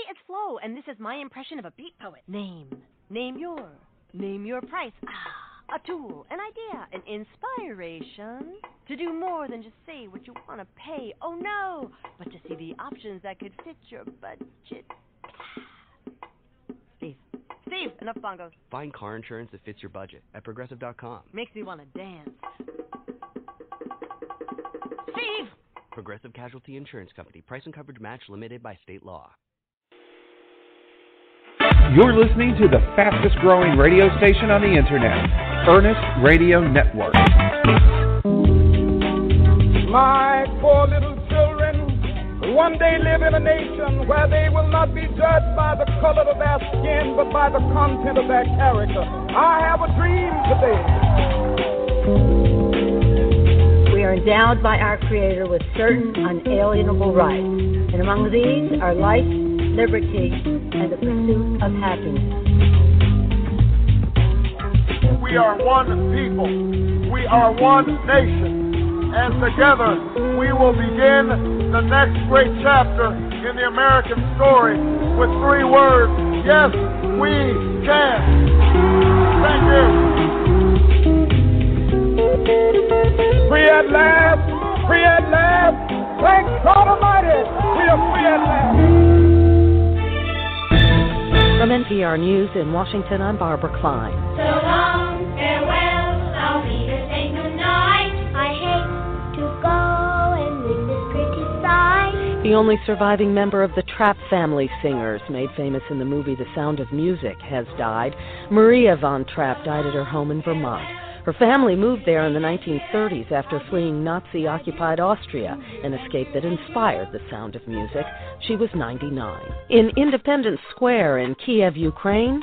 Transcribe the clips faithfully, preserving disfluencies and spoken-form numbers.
it's Flo, and this is my impression of a beat poet. Name. Name your. Name your price. Ah, a tool, an idea, an inspiration to do more than just say what you want to pay. Oh, no, but to see the options that could fit your budget. Steve. Steve, enough bongos. Find car insurance that fits your budget at Progressive dot com. Makes me want to dance. Steve! Progressive Casualty Insurance Company. Price and coverage match limited by state law. You're listening to the fastest growing radio station on the internet, Ernest Radio Network. My poor little children will one day live in a nation where they will not be judged by the color of their skin, but by the content of their character. I have a dream today. We are endowed by our Creator with certain unalienable rights, and among these are life, liberty, and the pursuit of happiness. We are one people. We are one nation. And together we will begin the next great chapter in the American story with three words: yes, we can. Thank you. Free at last, free at last. Thank God Almighty, we are free at last. From N P R News in Washington, I'm Barbara Klein. So long, farewell, I'll be to say goodnight. I hate to go and leave this pretty sight. The only surviving member of the Trapp family singers, made famous in the movie The Sound of Music, has died. Maria von Trapp died at her home in Vermont. Her family moved there in the nineteen thirties after fleeing Nazi-occupied Austria, an escape that inspired The Sound of Music. She was ninety-nine. In Independence Square in Kiev, Ukraine,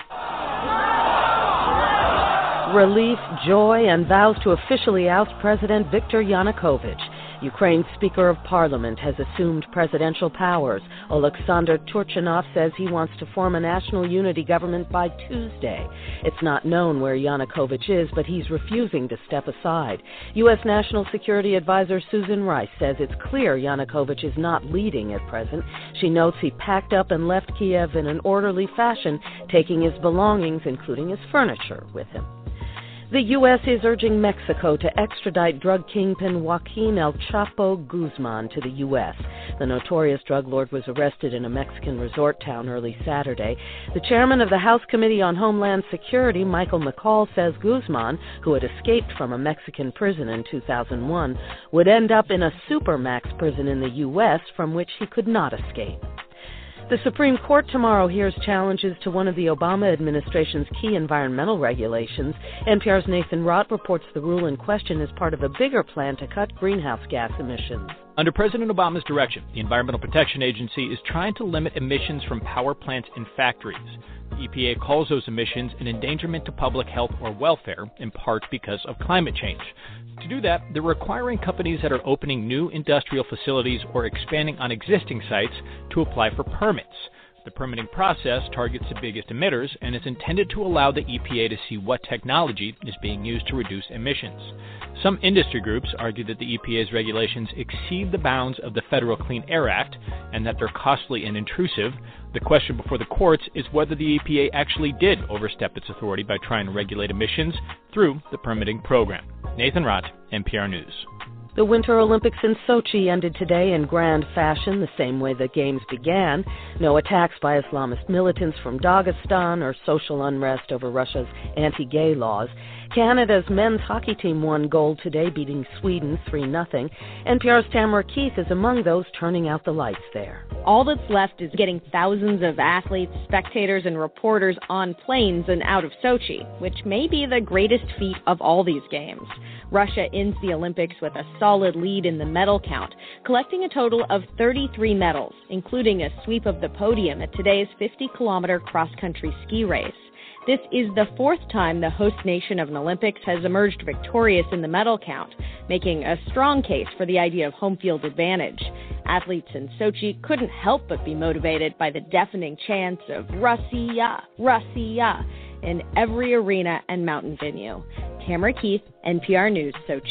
relief, joy, and vows to officially oust President Viktor Yanukovych. Ukraine's Speaker of Parliament has assumed presidential powers. Oleksandr Turchinov says he wants to form a national unity government by Tuesday. It's not known where Yanukovych is, but he's refusing to step aside. U S. National Security Advisor Susan Rice says it's clear Yanukovych is not leading at present. She notes he packed up and left Kiev in an orderly fashion, taking his belongings, including his furniture, with him. The U S is urging Mexico to extradite drug kingpin Joaquin El Chapo Guzman to the U S. The notorious drug lord was arrested in a Mexican resort town early Saturday. The chairman of the House Committee on Homeland Security, Michael McCall, says Guzman, who had escaped from a Mexican prison in two thousand one, would end up in a supermax prison in the U S from which he could not escape. The Supreme Court tomorrow hears challenges to one of the Obama administration's key environmental regulations. N P R's Nathan Rott reports the rule in question is part of a bigger plan to cut greenhouse gas emissions. Under President Obama's direction, the Environmental Protection Agency is trying to limit emissions from power plants and factories. The E P A calls those emissions an endangerment to public health or welfare, in part because of climate change. To do that, they're requiring companies that are opening new industrial facilities or expanding on existing sites to apply for permits. The permitting process targets the biggest emitters and is intended to allow the E P A to see what technology is being used to reduce emissions. Some industry groups argue that the E P A's regulations exceed the bounds of the Federal Clean Air Act and that they're costly and intrusive. The question before the courts is whether the E P A actually did overstep its authority by trying to regulate emissions through the permitting program. Nathan Rott, N P R News. The Winter Olympics in Sochi ended today in grand fashion, the same way the Games began. No attacks by Islamist militants from Dagestan or social unrest over Russia's anti-gay laws. Canada's men's hockey team won gold today, beating Sweden three nothing. N P R's Tamara Keith is among those turning out the lights there. All that's left is getting thousands of athletes, spectators, and reporters on planes and out of Sochi, which may be the greatest feat of all these games. Russia ends the Olympics with a solid lead in the medal count, collecting a total of thirty-three medals, including a sweep of the podium at today's fifty-kilometer cross-country ski race. This is the fourth time the host nation of an Olympics has emerged victorious in the medal count, making a strong case for the idea of home field advantage. Athletes in Sochi couldn't help but be motivated by the deafening chants of Russia, Russia in every arena and mountain venue. Tamara Keith, N P R News, Sochi.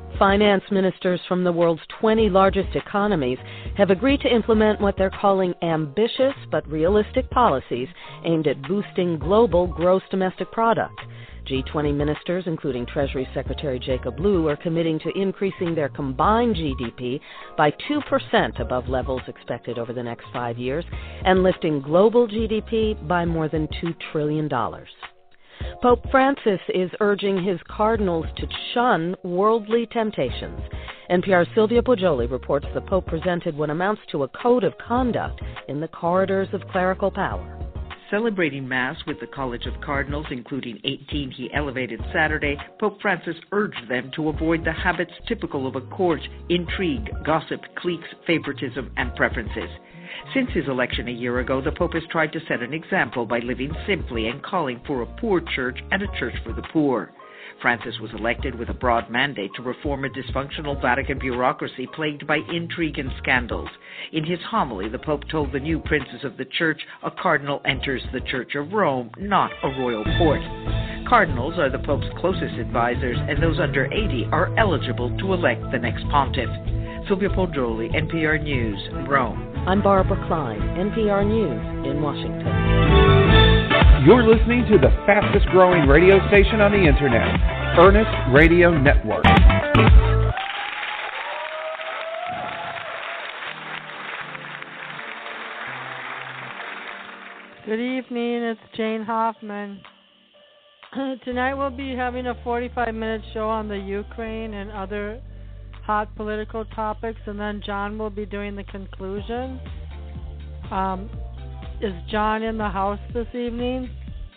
Finance ministers from the world's twenty largest economies have agreed to implement what they're calling ambitious but realistic policies aimed at boosting global gross domestic product. G twenty ministers, including Treasury Secretary Jacob Lew, are committing to increasing their combined G D P by two percent above levels expected over the next five years and lifting global G D P by more than two trillion dollars. Pope Francis is urging his cardinals to shun worldly temptations. N P R's Sylvia Poggioli reports the Pope presented what amounts to a code of conduct in the corridors of clerical power. Celebrating Mass with the College of Cardinals, including eighteen he elevated Saturday, Pope Francis urged them to avoid the habits typical of a court: intrigue, gossip, cliques, favoritism, and preferences. Since his election a year ago, the Pope has tried to set an example by living simply and calling for a poor church and a church for the poor. Francis was elected with a broad mandate to reform a dysfunctional Vatican bureaucracy plagued by intrigue and scandals. In his homily, the Pope told the new princes of the Church, a cardinal enters the Church of Rome, not a royal court. Cardinals are the Pope's closest advisors, and those under eighty are eligible to elect the next pontiff. Sylvia Poggioli, N P R News, Rome. I'm Barbara Klein, N P R News in Washington. You're listening to the fastest growing radio station on the internet, Ernest Radio Network. Good evening, it's Jane Hoffman. Tonight we'll be having a forty-five minute show on the Ukraine and other hot political topics, and then John will be doing the conclusion. Um, is John in the house this evening?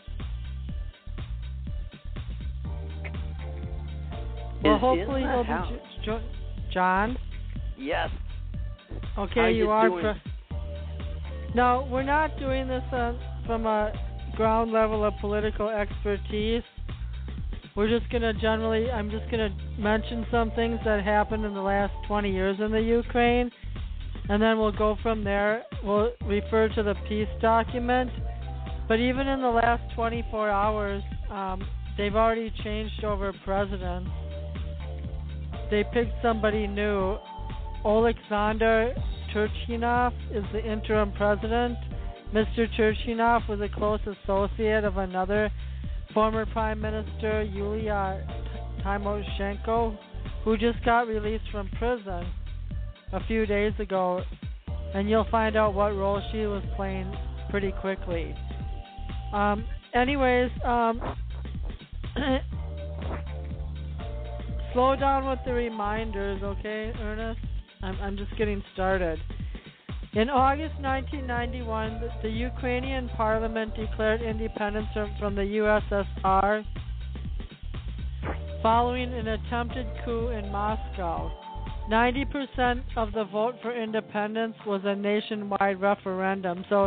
Well, is hopefully in the he'll house. be jo- jo- John. Yes. Okay, How you, you are. doing? Pre- no, we're not doing this uh, from a ground level of political expertise. We're just going to generally, I'm just going to mention some things that happened in the last twenty years in the Ukraine, and then we'll go from there. We'll refer to the peace document. But even in the last twenty-four hours, um, they've already changed over presidents. They picked somebody new. Oleksandr Turchinov is the interim president. Mister Turchinov was a close associate of another former Prime Minister, Yulia Tymoshenko, who just got released from prison a few days ago, and you'll find out what role she was playing pretty quickly. Um, anyways, um, slow down with the reminders, okay, Ernest? I'm, I'm just getting started. In August nineteen ninety-one, the Ukrainian parliament declared independence from, from the U S S R following an attempted coup in Moscow. ninety percent of the vote for independence was a nationwide referendum. So,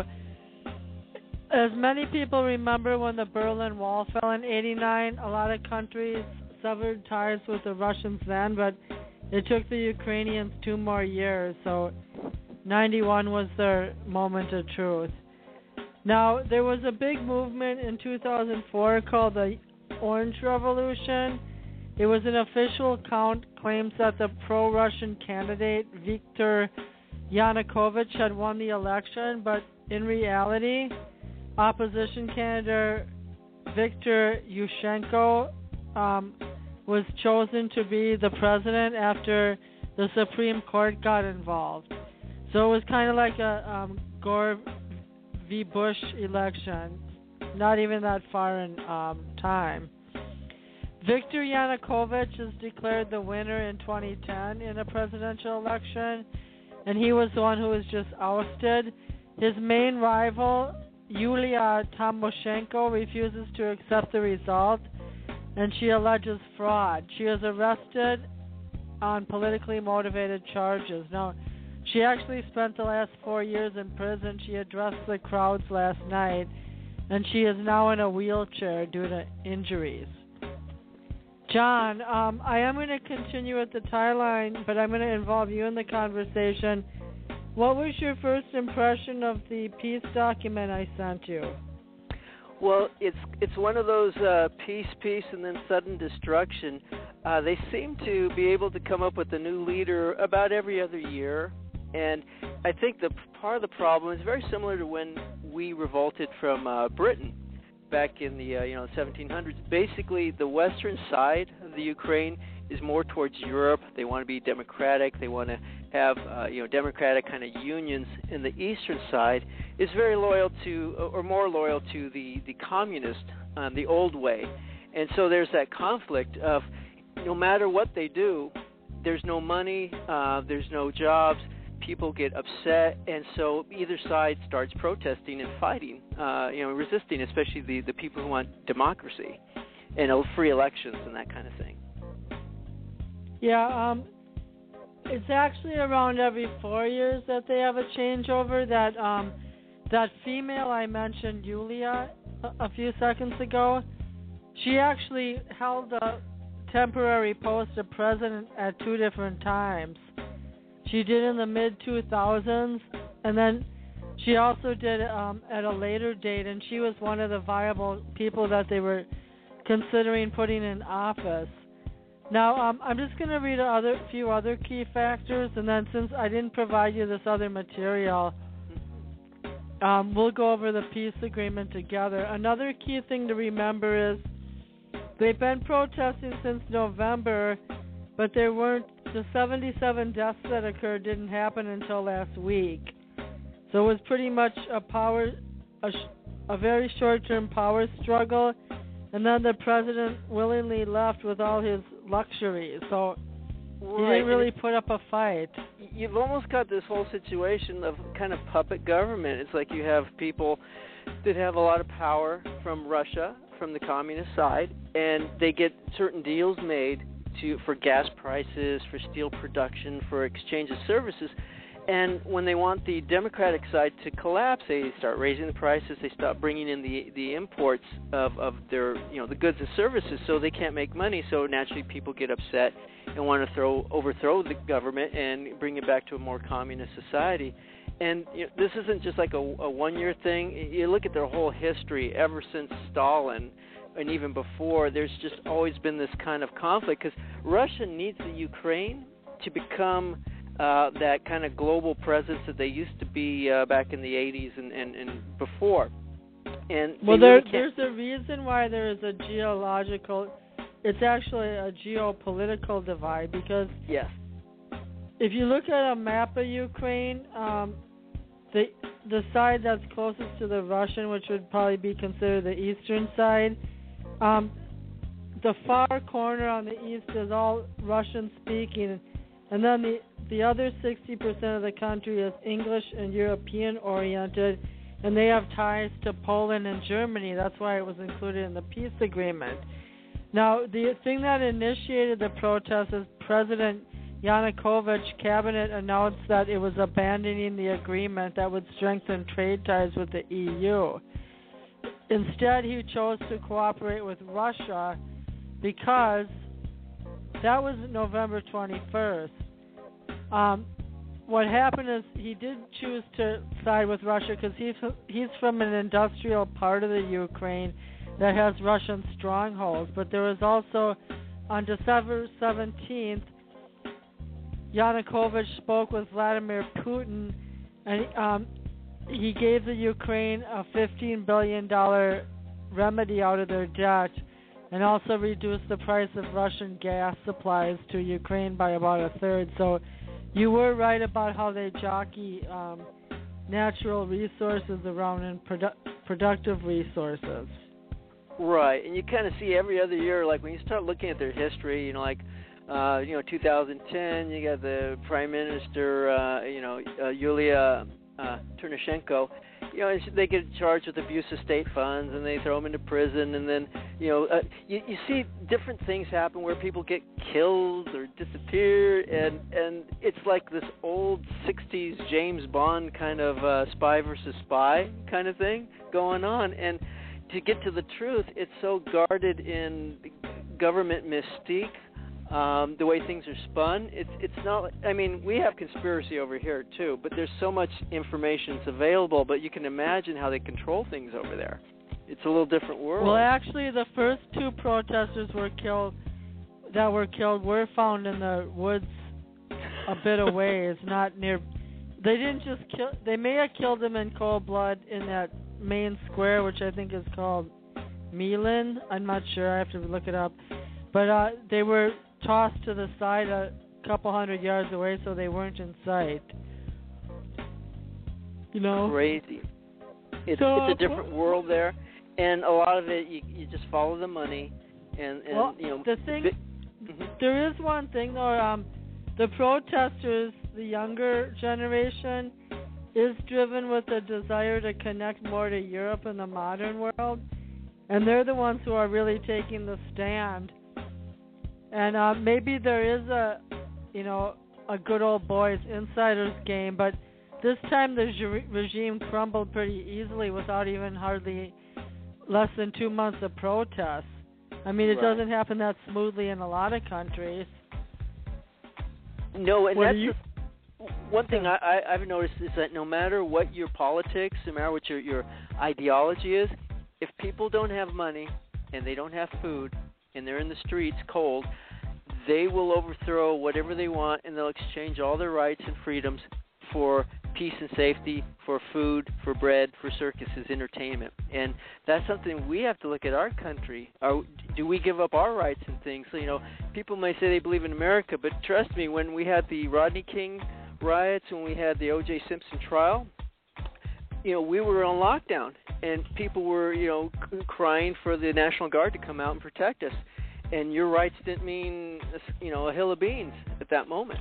as many people remember when the Berlin Wall fell in eighty-nine, a lot of countries severed ties with the Russians then, but it took the Ukrainians two more years. So, ninety-one was their moment of truth. Now, there was a big movement in two thousand four called the Orange Revolution. It was an official count claims that the pro-Russian candidate Viktor Yanukovych had won the election, but in reality, opposition candidate Viktor Yushchenko um, was chosen to be the president after the Supreme Court got involved. So it was kind of like a um, Gore v. Bush election, not even that far in um, time. Viktor Yanukovych is declared the winner in twenty ten in a presidential election, and he was the one who was just ousted. His main rival, Yulia Tymoshenko, refuses to accept the result, and she alleges fraud. She was arrested on politically motivated charges. Now, she actually spent the last four years in prison. She addressed the crowds last night, and she is now in a wheelchair due to injuries. John, um, I am going to continue with the tie line, but I'm going to involve you in the conversation. What was your first impression of the peace document I sent you? Well, it's it's one of those uh, peace, peace, and then sudden destruction. uh, they seem to be able to come up with a new leader about every other year. And I think the part of the problem is very similar to when we revolted from uh, Britain back in the uh, you know seventeen hundreds. Basically, the western side of the Ukraine is more towards Europe. They want to be democratic. They want to have uh, you know democratic kind of unions. And the eastern side is very loyal to, or more loyal to the the communist, um, the old way. And so there's that conflict of no matter what they do, there's no money, uh, there's no jobs. People get upset, and so either side starts protesting and fighting, uh, you know, resisting, especially the, the people who want democracy and uh, free elections and that kind of thing. Yeah, um, it's actually around every four years that they have a changeover. That um, that female I mentioned, Yulia, a, a few seconds ago, she actually held a temporary post of president at two different times. She did in the mid two thousands, and then she also did um, at a later date, and she was one of the viable people that they were considering putting in office. Now, um, I'm just going to read a other, few other key factors, and then since I didn't provide you this other material, um, we'll go over the peace agreement together. Another key thing to remember is they've been protesting since November, but there weren't the seventy-seven deaths that occurred didn't happen until last week. So it was pretty much a power, a, sh- a very short-term power struggle, and then the president willingly left with all his luxuries. So he right. didn't really put up a fight. You've almost got this whole situation of kind of puppet government. It's like you have people that have a lot of power from Russia, from the communist side, and they get certain deals made to for gas prices, for steel production, for exchange of services. And when they want the Democratic side to collapse, they start raising the prices. They stop bringing in the the imports of, of their you know the goods and services, so they can't make money. So naturally, people get upset and want to throw overthrow the government and bring it back to a more communist society. And you know, this isn't just like a, a one-year thing. You look at their whole history ever since Stalin. And even before, there's just always been this kind of conflict because Russia needs the Ukraine to become uh, that kind of global presence that they used to be uh, back in the eighties and, and, and before. And well, there, really there's a reason why there is a geological, it's actually a geopolitical divide because yes. if you look at a map of Ukraine, um, the the side that's closest to the Russian, which would probably be considered the eastern side, Um, the far corner on the east is all Russian-speaking, and then the the other sixty percent of the country is English and European-oriented, and they have ties to Poland and Germany. That's why it was included in the peace agreement. Now, the thing that initiated the protest is President Yanukovych cabinet announced that it was abandoning the agreement that would strengthen trade ties with the E U. Instead, he chose to cooperate with Russia because that was November twenty-first. Um, what happened is he did choose to side with Russia because he's, he's from an industrial part of the Ukraine that has Russian strongholds. But there was also, on December seventeenth, Yanukovych spoke with Vladimir Putin, and um, he gave the Ukraine a fifteen billion dollars remedy out of their debt and also reduced the price of Russian gas supplies to Ukraine by about a third. So you were right about how they jockey um, natural resources around and produ- productive resources. Right, and you kind of see every other year, like when you start looking at their history, you know, like, uh, you know, two thousand ten, you got the Prime Minister, uh, you know, uh, Yulia uh, Tymoshenko. You know, they get charged with abuse of state funds, and they throw them into prison, and then, you know, uh, you, you see different things happen where people get killed or disappear, and, and it's like this old sixties James Bond kind of uh, spy versus spy kind of thing going on, and to get to the truth, it's so guarded in government mystique, um, the way things are spun. It's it's not. I mean, we have conspiracy over here too, but there's so much information that's available. But you can imagine how they control things over there. It's a little different world. Well, actually, the first two protesters were killed. that were killed were found in the woods a bit away. It's not near. They didn't just kill. They may have killed them in cold blood in that main square, which I think is called Milan. I'm not sure. I have to look it up. But uh, they were tossed to the side a couple hundred yards away, so they weren't in sight. You know, crazy. It's, so, it's a different world there, and a lot of it you you just follow the money, and, and well, you know the thing. bi- mm-hmm. There is one thing though. Um, the protesters, the younger generation, is driven with a desire to connect more to Europe and the modern world, and they're the ones who are really taking the stand. And uh, maybe there is a, you know, a good old boys insiders game, but this time the ge- regime crumbled pretty easily without even hardly less than two months of protests. I mean, it Right. doesn't happen that smoothly in a lot of countries. No, and What that's do you- the- one thing I, I, I've noticed is that no matter what your politics, no matter what your, your ideology is, if people don't have money and they don't have food and they're in the streets cold, they will overthrow whatever they want, and they'll exchange all their rights and freedoms for peace and safety, for food, for bread, for circuses, entertainment. And that's something we have to look at our country. Are, do we give up our rights and things? So, you know, people may say they believe in America, but trust me, when we had the Rodney King riots, when we had the O J Simpson trial, you know, we were on lockdown, and people were, you know, c- crying for the National Guard to come out and protect us. And your rights didn't mean, you know, a hill of beans at that moment.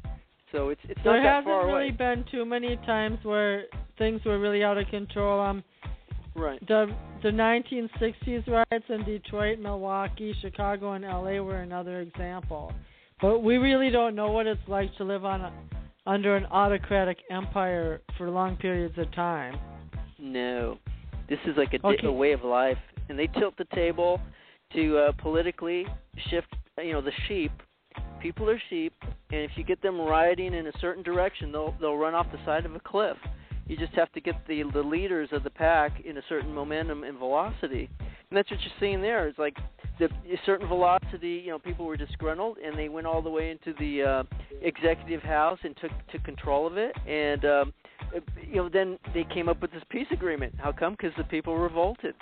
So it's it's not there that hasn't far really away. been too many times where things were really out of control. Um, Right. the the nineteen sixties riots in Detroit, Milwaukee, Chicago, and L A were another example. But we really don't know what it's like to live on a, under an autocratic empire for long periods of time. No, this is like a, di- Okay. a way of life, and they tilt the table to uh, politically shift. You know, the sheep. People are sheep, and if you get them rioting in a certain direction, they'll they'll run off the side of a cliff. You just have to get the the leaders of the pack in a certain momentum and velocity, and that's what you're seeing there. It's like the a certain velocity. You know, people were disgruntled, and they went all the way into the uh, executive house and took took control of it. And um, you know, then they came up with this peace agreement. How come? Because the people revolted.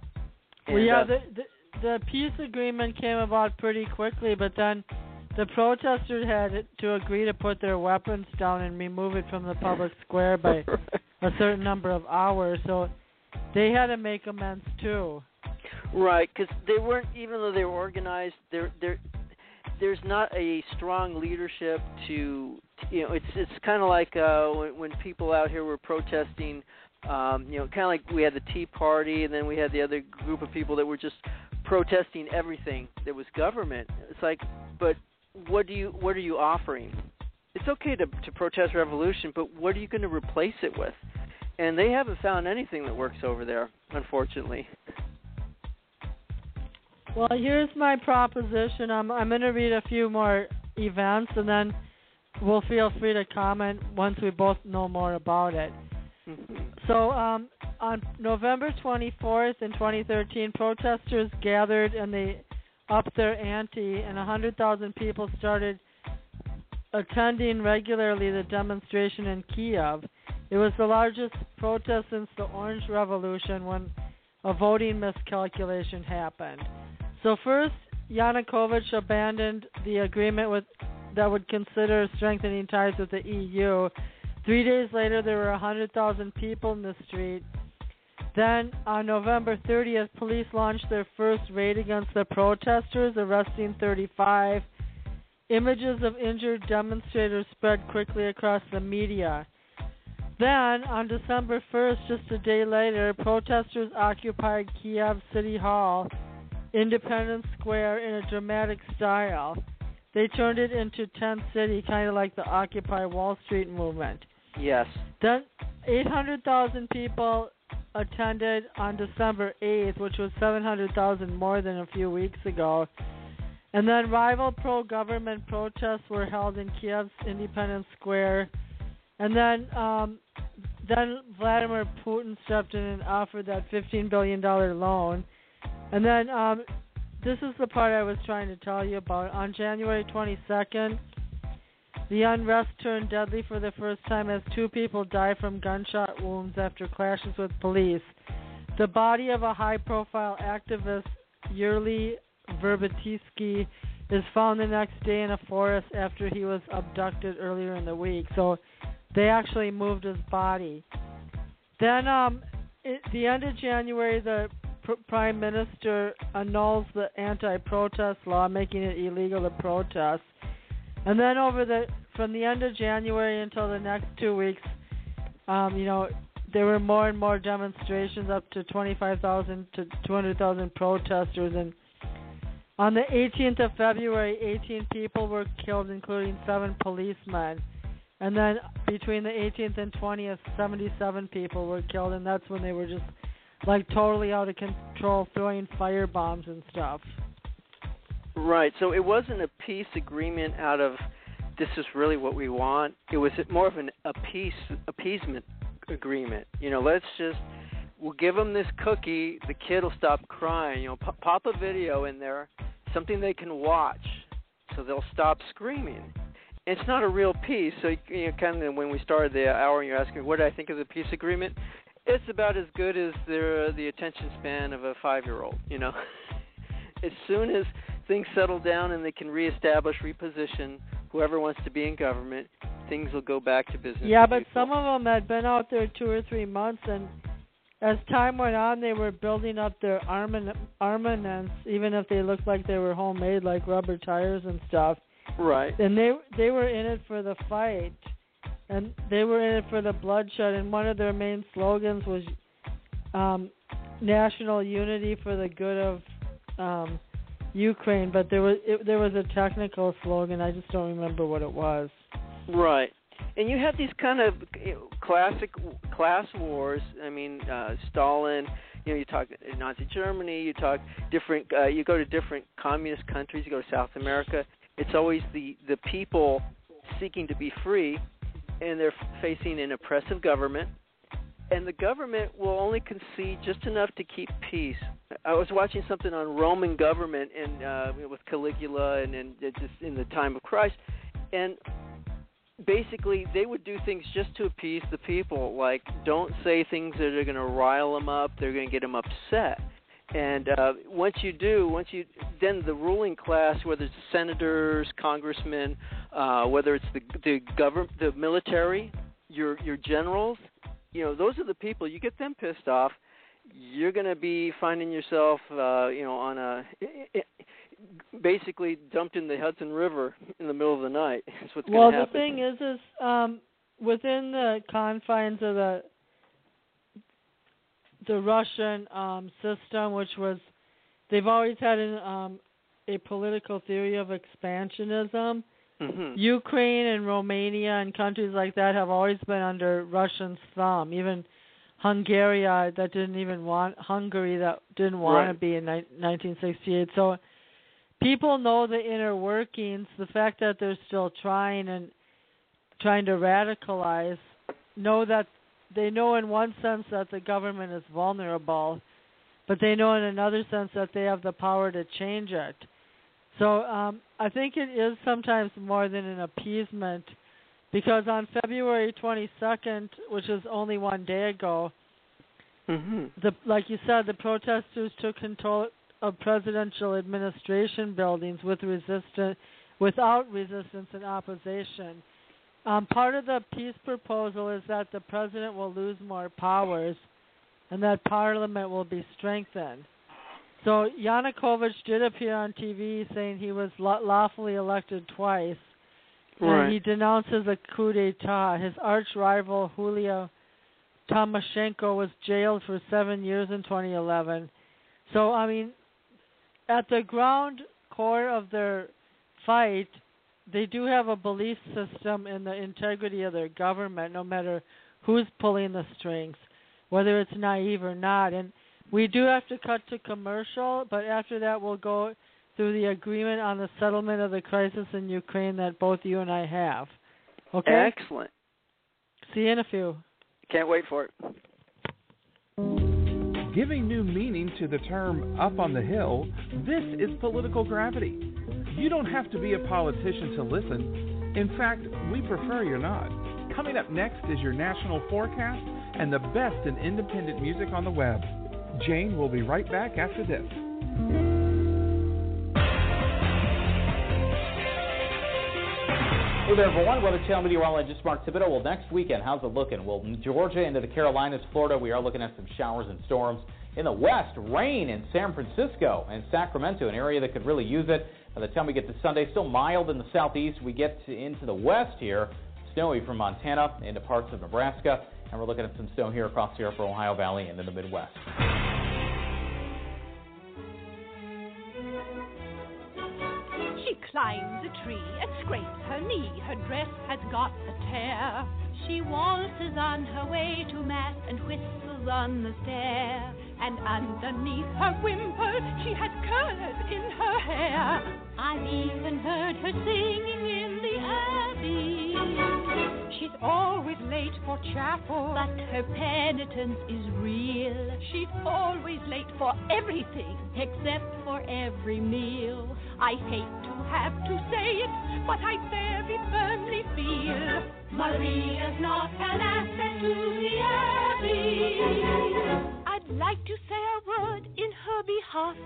Well, And, yeah, uh, the, the the peace agreement came about pretty quickly, but then the protesters had to agree to put their weapons down and remove it from the public square by a certain number of hours, so they had to make amends too. Right, because they weren't, even though they were organized, there, there, there's not a strong leadership to, you know, it's it's kind of like uh, when, when people out here were protesting, um, you know, kind of like we had the Tea Party, and then we had the other group of people that were just protesting everything that was government. It's like, but what do you, what are you offering? It's okay to to protest revolution, but what are you going to replace it with? And they haven't found anything that works over there, unfortunately. Well, here's my proposition. I'm I'm going to read a few more events, and then we'll feel free to comment once we both know more about it. Mm-hmm. So, um, on November twenty-fourth in twenty thirteen, protesters gathered and they upped their ante, and one hundred thousand people started attending regularly the demonstration in Kiev. It was the largest protest since the Orange Revolution, when a voting miscalculation happened. So first, Yanukovych abandoned the agreement with that would consider strengthening ties with the E U. Three days later, there were one hundred thousand people in the street. Then, on November thirtieth, police launched their first raid against the protesters, arresting thirty-five. Images of injured demonstrators spread quickly across the media. Then, on December first, just a day later, protesters occupied Kiev City Hall, Independence Square, in a dramatic style. They turned it into Tent City, kind of like the Occupy Wall Street movement. Yes. Then, eight hundred thousand people attended on December eighth, which was seven hundred thousand more than a few weeks ago. And then rival pro-government protests were held in Kiev's Independence Square. And then um, then Vladimir Putin stepped in and offered that fifteen billion dollars loan. And then um, this is the part I was trying to tell you about. On January twenty-second, the unrest turned deadly for the first time as two people died from gunshot wounds after clashes with police. The body of a high-profile activist, Yuri Verbitsky, is found the next day in a forest after he was abducted earlier in the week. So they actually moved his body. Then, um, at the end of January, the pr- Prime Minister annuls the anti-protest law, making it illegal to protest. And then over the from the end of January until the next two weeks, um, you know, there were more and more demonstrations, up to twenty-five thousand to two hundred thousand protesters. And on the eighteenth of February, eighteen people were killed, including seven policemen. And then between the eighteenth and twentieth, seventy-seven people were killed, and that's when they were just, like, totally out of control, throwing fire bombs and stuff. Right, so it wasn't a peace agreement out of, this is really what we want. It was more of an appease, appeasement agreement. You know, let's just, we'll give them this cookie, the kid will stop crying. You know, p- pop a video in there, something they can watch, so they'll stop screaming. It's not a real peace. So, you know, kind of when we started the hour and you're asking, what did I think of the peace agreement? It's about as good as the, the attention span of a five-year-old, you know. As soon as things settle down and they can reestablish, reposition whoever wants to be in government, things will go back to business. Yeah, but some of them had been out there two or three months, and as time went on, they were building up their armament, armaments, even if they looked like they were homemade, like rubber tires and stuff. Right. And they they were in it for the fight, and they were in it for the bloodshed. And one of their main slogans was um, national unity for the good of um, Ukraine. But there was it, there was a technical slogan. I just don't remember what it was. Right. And you have these kind of, you know, classic class wars. I mean, uh, Stalin. You know, you talk Nazi Germany. You talk different. Uh, you go to different communist countries. You go to South America. It's always the, the people seeking to be free, and they're facing an oppressive government, and the government will only concede just enough to keep peace. I was watching something on Roman government and uh, with Caligula and, and just in the time of Christ, and basically they would do things just to appease the people, like don't say things that are going to rile them up, they're going to get them upset. And uh, once you do, once you, then the ruling class, whether it's senators, congressmen, uh, whether it's the the government, the military, your your generals, you know, those are the people. You get them pissed off, you're going to be finding yourself, uh, you know, on a basically dumped in the Hudson River in the middle of the night. That's what's well, going to happen. Well, the thing is, is um, within the confines of the the Russian um, system, which was, they've always had an, um, a political theory of expansionism. Mm-hmm. Ukraine and Romania and countries like that have always been under Russian thumb. Even Hungary, that didn't even want Hungary, that didn't want right. to be in ni- nineteen sixty-eight. So people know the inner workings. The fact that they're still trying and trying to radicalize, know that. They know in one sense that the government is vulnerable, but they know in another sense that they have the power to change it. So um, I think it is sometimes more than an appeasement, because on February twenty-second, which is only one day ago, mm-hmm. the like you said, the protesters took control of presidential administration buildings with resistance, without resistance and opposition. Um, part of the peace proposal is that the president will lose more powers and that parliament will be strengthened. So Yanukovych did appear on T V saying he was lawfully elected twice, right. and he denounces a coup d'etat. His arch-rival Yulia Tymoshenko was jailed for seven years in twenty eleven. So, I mean, at the ground core of their fight, they do have a belief system in the integrity of their government, no matter who's pulling the strings, whether it's naive or not. And we do have to cut to commercial, but after that we'll go through the agreement on the settlement of the crisis in Ukraine that both you and I have. Okay? Excellent. See you in a few. Can't wait for it. Giving new meaning to the term up on the hill, this is Political Gravity. You don't have to be a politician to listen. In fact, we prefer you're not. Coming up next is your national forecast and the best in independent music on the web. Jane will be right back after this. Hey there, everyone. Weather Channel meteorologist Mark Thibodeau. Well, next weekend, how's it looking? Well, Georgia into the Carolinas, Florida, we are looking at some showers and storms. In the west, rain in San Francisco and Sacramento, an area that could really use it. By the time we get to Sunday, still mild in the southeast. We get to, into the west here, snowy from Montana into parts of Nebraska. And we're looking at some snow here across the upper Ohio Valley and in the Midwest. She climbs a tree and scrapes her knee. Her dress has got a tear. She waltzes on her way to mass and whistles on the stair. And underneath her whimper, she has curls in her hair. I've even heard her singing in the abbey. She's always late for chapel, but her penitence is real. She's always late for everything, except for every meal. I hate to have to say it, but I very firmly feel Maria's not an asset to the abbey. I'd like to say a word in her behalf.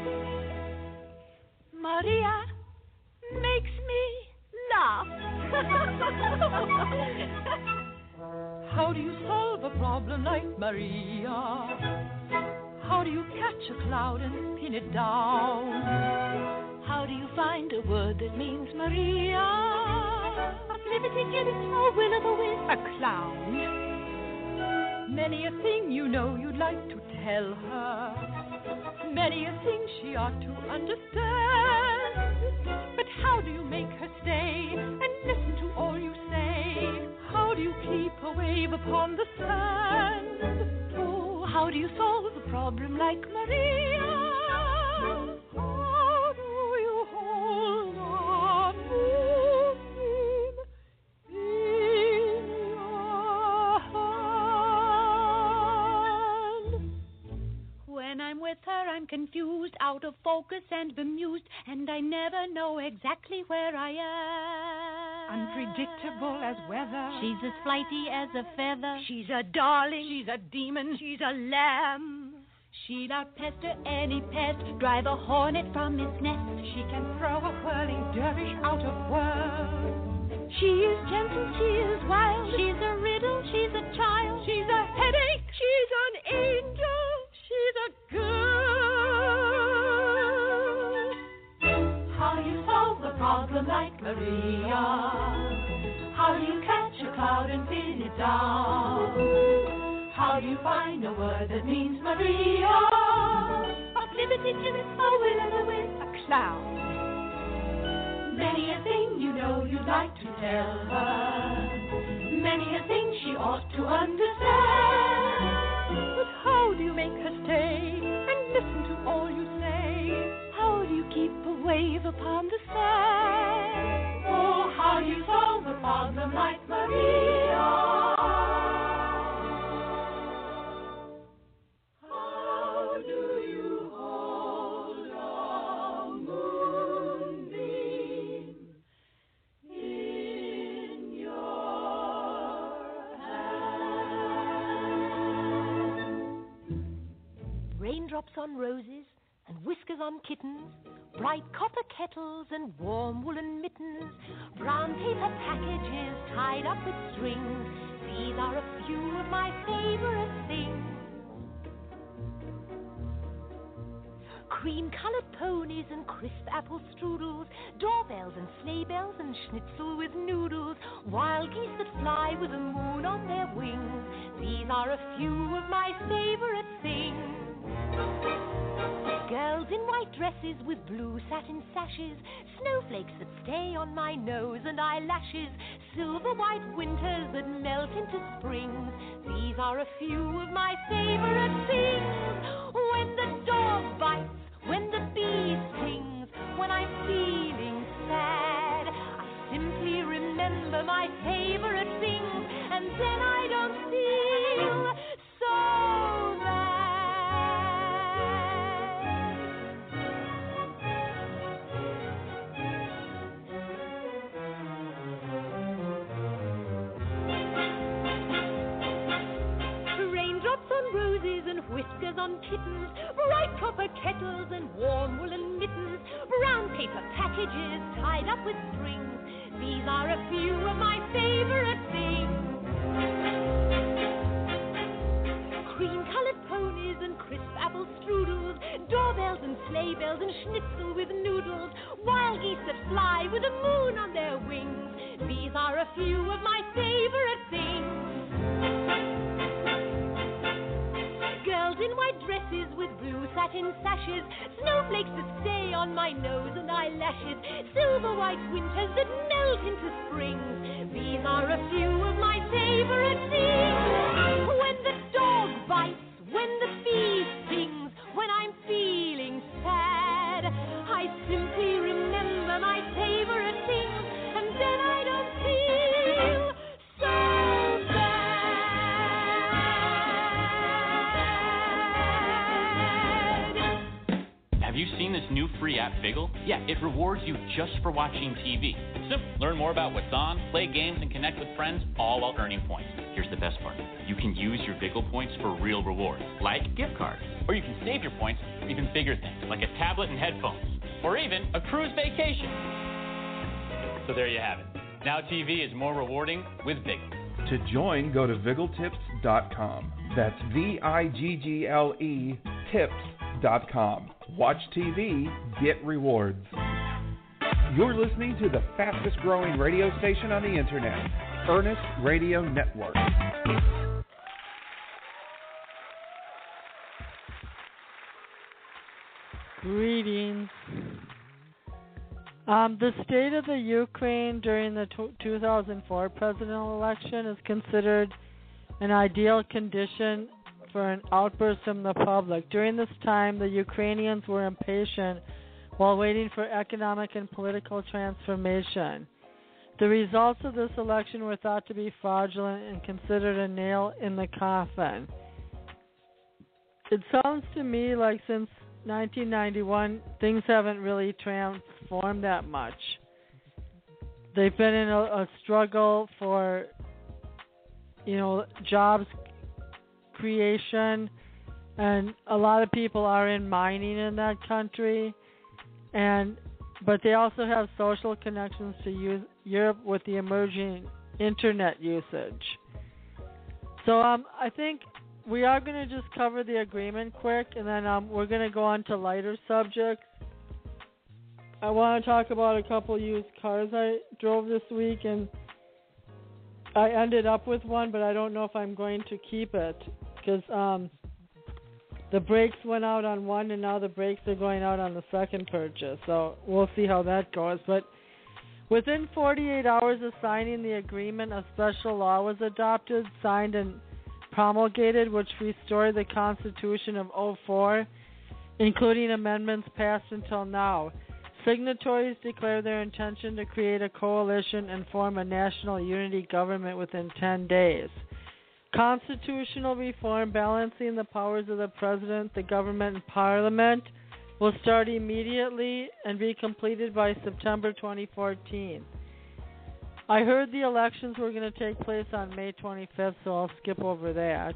Maria makes me laugh. How do you solve a problem like Maria? How do you catch a cloud and pin it down? How do you find a word that means Maria? A flippity gibbet, a will o' the wisp, a clown. Many a thing you know you'd like to tell her. Many a thing she ought to understand. But how do you make her stay and listen to all you say? How do you keep a wave upon the sand? Oh, how do you solve a problem like Maria? How do you hold on to him in your hand? When I'm with her, I'm confused, out of focus and bemused, and I never know exactly where I am. Unpredictable as weather. She's as flighty as a feather. She's a darling. She's a demon. She's a lamb. She'd outpester any pest, drive a hornet from its nest. She can throw a whirling dervish out of world. She is gentle, she is wild. She's a riddle, she's a child. She's a headache, she's an angel. She's a girl. How do you solve a problem like Maria? How do you catch a cloud and pin it down? How do you find a word that means Maria? A flippity gibbet, a will o' the wisp, a clown. Many a thing you know you'd like to tell her. Many a thing she ought to understand. But how do you make her stay and listen to all you say? How do you keep a wave upon the sand? Oh, how do you solve a problem like Maria? Raindrops on roses and whiskers on kittens, bright copper kettles and warm woolen mittens, brown paper packages tied up with strings. These are a few of my favorite things. Cream-colored ponies and crisp apple strudels, doorbells and sleigh bells and schnitzel with noodles, wild geese that fly with the moon on their wings. These are a few of my favorite things. Girls in white dresses with blue satin sashes, snowflakes that stay on my nose and eyelashes, silver white winters that melt into springs. These are a few of my favorite things. When the dog bites, when the bee stings, when I'm feeling sad, I simply remember my favorite things, and then I don't feel so bad. on kittens, bright copper kettles and warm woolen mittens, brown paper packages tied up with strings. These are a few of my favorite things. Cream-colored ponies and crisp apple strudels, doorbells and sleigh bells and schnitzel with noodles, wild geese that fly with the moon on their wings. These are a few of my favorite things. Girls in white dresses with blue satin sashes, snowflakes that stay on my nose and eyelashes, silver white winters that melt into springs. These are a few of my favorite things. When the dog bites, when the bee stings, when I'm feeling sad, I simply remember my favorite things, and then I don't feel so bad. Have you seen this new free app, Viggle? Yeah, it rewards you just for watching T V. It's simple. Learn more about what's on, play games, and connect with friends, all while earning points. Here's the best part. You can use your Viggle points for real rewards, like gift cards. Or you can save your points for even bigger things, like a tablet and headphones. Or even a cruise vacation. So there you have it. Now T V is more rewarding with Viggle. To join, go to viggle tips dot com. That's V I G G L E tips dot com. Watch T V, get rewards. You're listening to the fastest growing radio station on the internet, Ernest Radio Network. Greetings. Um, the state of the Ukraine during the t- two thousand four presidential election is considered an ideal condition for an outburst from the public. During this time, the Ukrainians were impatient while waiting for economic and political transformation. The results of this election were thought to be fraudulent and considered a nail in the coffin. It sounds to me like since nineteen ninety-one, things haven't really transformed that much. They've been in a, a struggle for, you know, jobs creation, and a lot of people are in mining in that country, and but they also have social connections to use, Europe with the emerging internet usage. So um, I think we are going to just cover the agreement quick, and then um, we're going to go on to lighter subjects. I want to talk about a couple used cars I drove this week, and I ended up with one, but I don't know if I'm going to keep it because um, the brakes went out on one, and now the brakes are going out on the second purchase. So we'll see how that goes. But within forty-eight hours of signing the agreement, a special law was adopted, signed, and promulgated, which restored the Constitution of oh four, including amendments passed until now. Signatories declare their intention to create a coalition and form a national unity government within ten days. Constitutional reform balancing the powers of the president, the government, and parliament will start immediately and be completed by September twenty fourteen. I heard the elections were going to take place on May twenty-fifth, so I'll skip over that.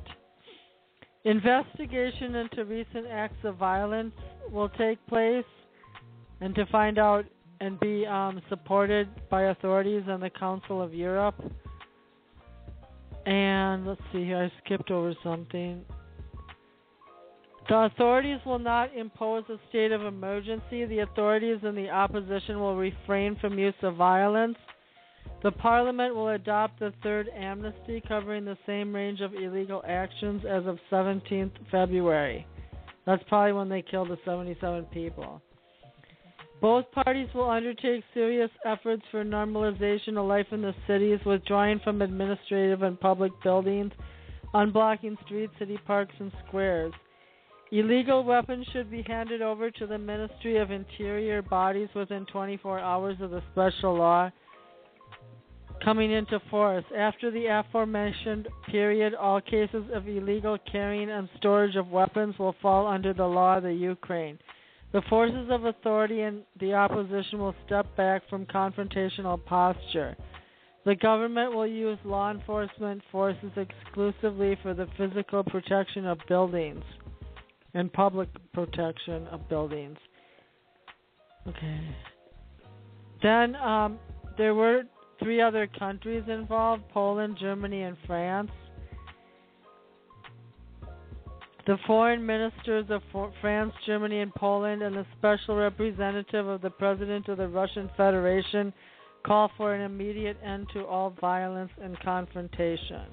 Investigation into recent acts of violence will take place, and to find out and be um, supported by authorities and the Council of Europe. And let's see here, I skipped over something. The authorities will not impose a state of emergency. The authorities and the opposition will refrain from use of violence. The Parliament will adopt the third amnesty, covering the same range of illegal actions as of seventeenth February. That's probably when they killed the seventy-seven people. Both parties will undertake serious efforts for normalization of life in the cities, withdrawing from administrative and public buildings, unblocking streets, city parks, and squares. Illegal weapons should be handed over to the Ministry of Interior bodies within twenty-four hours of the special law coming into force. After the aforementioned period, all cases of illegal carrying and storage of weapons will fall under the law of the Ukraine. The forces of authority and the opposition will step back from confrontational posture. The government will use law enforcement forces exclusively for the physical protection of buildings. and public protection of buildings. Okay. Then um, there were three other countries involved: Poland, Germany, and France. The foreign ministers of France, Germany, and Poland, and the special representative of the President of the Russian Federation call for an immediate end to all violence and confrontation.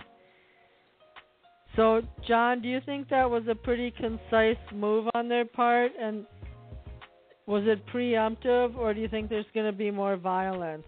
So, John, do you think that was a pretty concise move on their part? And was it preemptive, or do you think there's going to be more violence?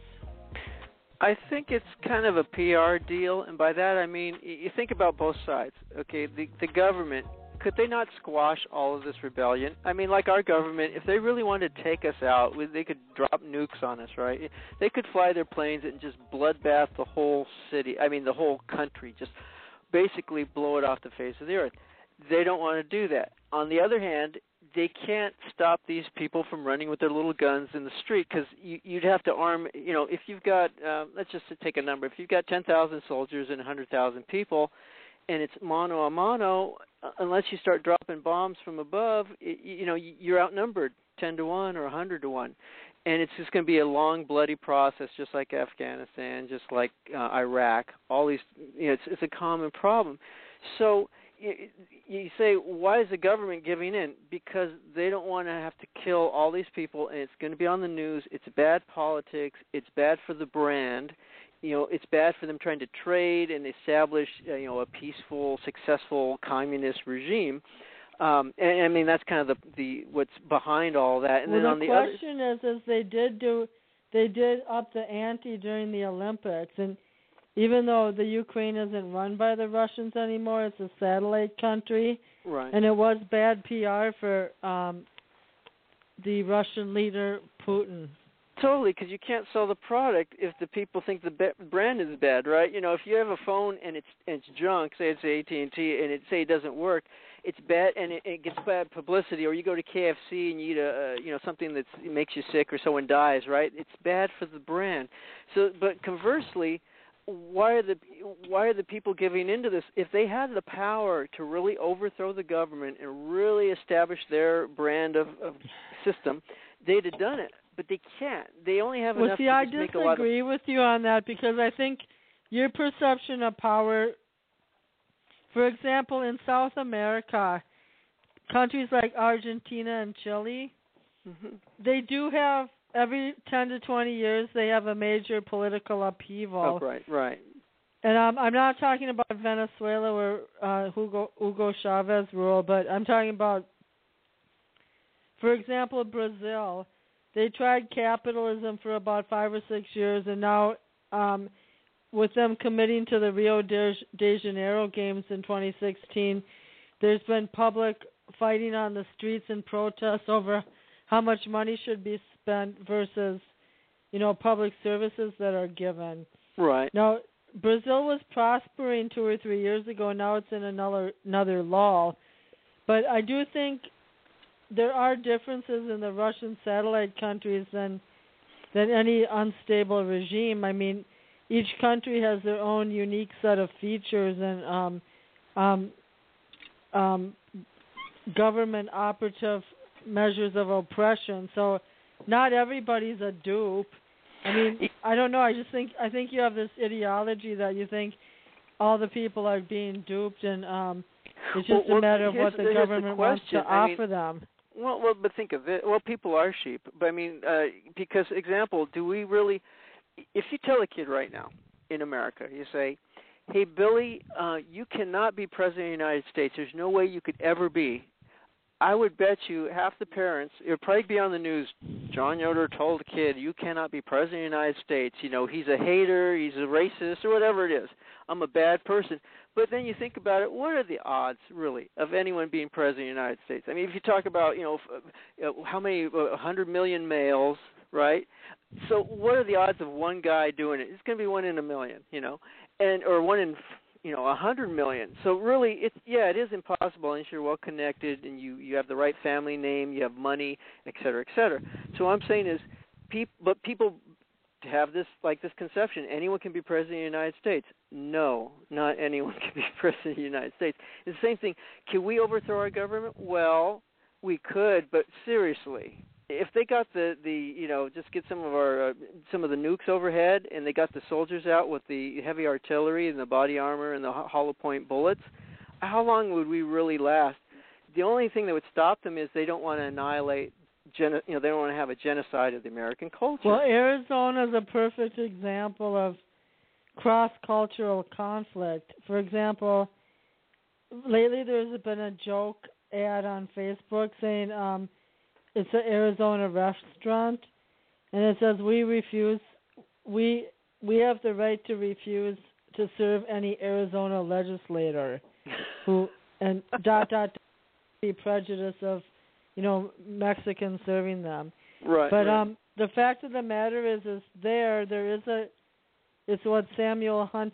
I think it's kind of a P R deal, and by that I mean you think about both sides. Okay, the the government, could they not squash all of this rebellion? I mean, like our government, if they really wanted to take us out, they could drop nukes on us, right? They could fly their planes and just bloodbath the whole city, I mean the whole country, just basically blow it off the face of the earth. They don't want to do that. On the other hand, they can't stop these people from running with their little guns in the street, because you, you'd have to arm, you know, if you've got, uh, let's just take a number, if you've got ten thousand soldiers and one hundred thousand people, and it's mano a mano, unless you start dropping bombs from above, it, you know, you're outnumbered ten to one or one hundred to one. And it's just going to be a long, bloody process, just like Afghanistan, just like uh, Iraq. All these, you know, it's, it's a common problem. So you, you say, why is the government giving in? Because they don't want to have to kill all these people, and it's going to be on the news. It's bad politics. It's bad for the brand. You know, it's bad for them trying to trade and establish, uh, you know, a peaceful, successful communist regime. Um, and I mean, that's kind of the the what's behind all that. And well, then the on the question other... is, is they did do, they did up the ante during the Olympics, and even though the Ukraine isn't run by the Russians anymore, it's a satellite country, right? And it was bad P R for um, the Russian leader Putin. Totally, because you can't sell the product if the people think the be- brand is bad, right? You know, if you have a phone and it's and it's junk, say it's A T and T, and it say it doesn't work, it's bad, and it, it gets bad publicity. Or you go to K F C and you eat a, uh, you know, something that makes you sick or someone dies, right? It's bad for the brand. So, but conversely, why are the why are the people giving into this? If they had the power to really overthrow the government and really establish their brand of, of system, they'd have done it. But they can't. They only have well, enough see, to I just make a lot of... disagree with you on that, because I think your perception of power, for example, in South America, countries like Argentina and Chile, mm-hmm. they do have, every ten to twenty years, they have a major political upheaval. Oh, right, right. And um, I'm not talking about Venezuela where uh, Hugo, Hugo Chavez ruled, but I'm talking about, for example, Brazil. They tried capitalism for about five or six years, and now um, with them committing to the Rio de Janeiro Games in twenty sixteen, there's been public fighting on the streets and protests over how much money should be spent versus, you know, public services that are given. Right. Now, Brazil was prospering two or three years ago, and now it's in another another lull. But I do think there are differences in the Russian satellite countries than than any unstable regime. I mean, each country has their own unique set of features and um, um, um, government operative measures of oppression. So not everybody's a dupe. I mean, I don't know. I just think I think you have this ideology that you think all the people are being duped, and um, it's just well, a matter of well, what the the government wants to I offer mean, them. Well, well, but think of it. Well, people are sheep. But I mean, uh, because example, do we really? If you tell a kid right now in America, you say, "Hey, Billy, uh, you cannot be president of the United States. There's no way you could ever be." I would bet you half the parents, it would probably be on the news, John Yoder told a kid, you cannot be president of the United States. You know, he's a hater, he's a racist, or whatever it is. I'm a bad person. But then you think about it, what are the odds, really, of anyone being president of the United States? I mean, if you talk about, you know, how many, one hundred million males, right? So what are the odds of one guy doing it? It's going to be one in a million, you know, and or one in you know, a hundred million. So really, it's yeah, it is impossible unless you're well connected and you, you have the right family name, you have money, et cetera, et cetera. So what I'm saying is, peop, but people to have this like this conception, anyone can be president of the United States. No, not anyone can be president of the United States. It's the same thing. Can we overthrow our government? Well, we could, but seriously, if they got the, the you know, just get some of our uh, some of the nukes overhead, and they got the soldiers out with the heavy artillery and the body armor and the hollow point bullets, how long would we really last? The only thing that would stop them is they don't want to annihilate. Gen- you know, they don't want to have a genocide of the American culture. Well, Arizona is a perfect example of cross-cultural conflict. For example, lately there's been a joke ad on Facebook saying um, it's an Arizona restaurant, and it says we refuse, we we have the right to refuse to serve any Arizona legislator who and dot dot the prejudice of, you know, Mexicans serving them. Right. But right. um, the fact of the matter is, is there there is a, it's what Samuel Hunt,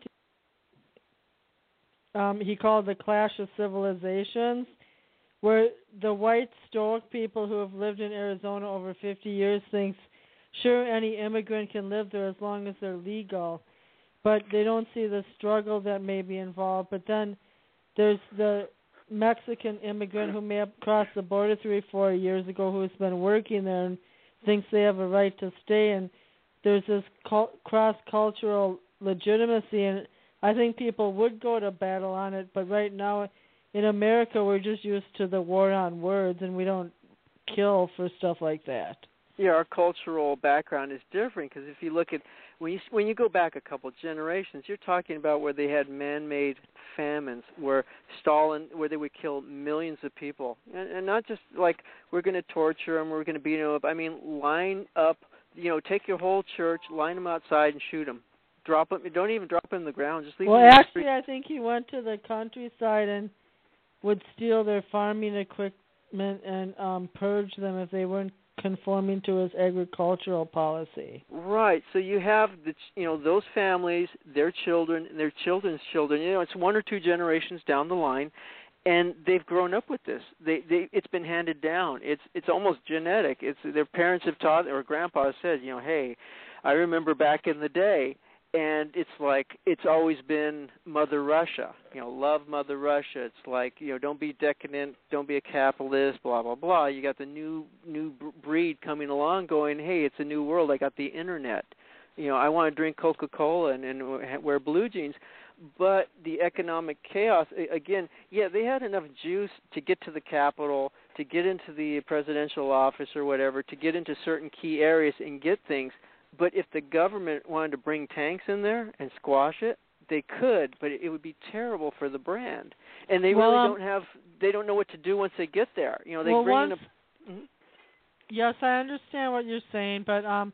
um, he called the Clash of Civilizations, where the white stoic people who have lived in Arizona over fifty years thinks, sure, any immigrant can live there as long as they're legal, but they don't see the struggle that may be involved. But then there's the Mexican immigrant who may have crossed the border three or four years ago who's been working there and thinks they have a right to stay, and there's this cul- cross-cultural legitimacy, and I think people would go to battle on it, but right now in America we're just used to the war on words, and we don't kill for stuff like that. Yeah, our cultural background is different because if you look at when you when you go back a couple generations, you're talking about where they had man-made famines, where Stalin, where they would kill millions of people, and, and not just like we're going to torture them, we're going to beat them up. I mean, line up, you know, take your whole church, line them outside, and shoot them. Drop them. Don't even drop them on the ground. Just leave well, them. Well, actually, I think he went to the countryside and would steal their farming equipment and um, purge them if they weren't conforming to his agricultural policy. Right. So you have the, you know, those families, their children, their children's children. You know, it's one or two generations down the line, and they've grown up with this. They, they, it's been handed down. It's, it's almost genetic. It's their parents have taught, or grandpa said, you know, hey, I remember back in the day. And it's like it's always been Mother Russia. You know, love Mother Russia. It's like, you know, don't be decadent, don't be a capitalist, blah blah blah. You got the new new breed coming along, going, hey, it's a new world. I got the internet. You know, I want to drink Coca-Cola and, and wear blue jeans. But the economic chaos again. Yeah, they had enough juice to get to the Capitol, to get into the presidential office or whatever, to get into certain key areas and get things. But if the government wanted to bring tanks in there and squash it, they could, but it would be terrible for the brand. And they well, really um, don't have, they don't know what to do once they get there. You know, they well, bring once, in a... Mm-hmm. Yes, I understand what you're saying, but um,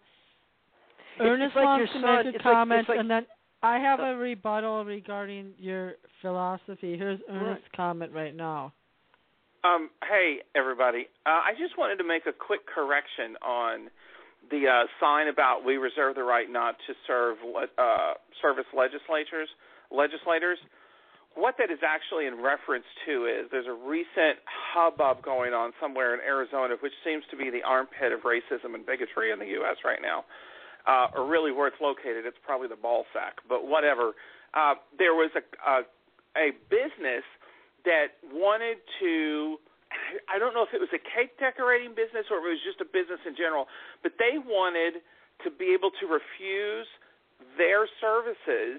Ernest like wants to son, make a it's comment, like, like, and then I have a rebuttal regarding your philosophy. Here's Ernest's right. comment right now. Um, hey, everybody. Uh, I just wanted to make a quick correction on the uh, sign about we reserve the right not to serve uh, service legislators. Legislators. What that is actually in reference to is there's a recent hubbub going on somewhere in Arizona, which seems to be the armpit of racism and bigotry in the U S right now, uh, or really where it's located. It's probably the ball sack, but whatever. Uh, there was a, a a business that wanted to. I don't know if it was a cake decorating business or if it was just a business in general, but they wanted to be able to refuse their services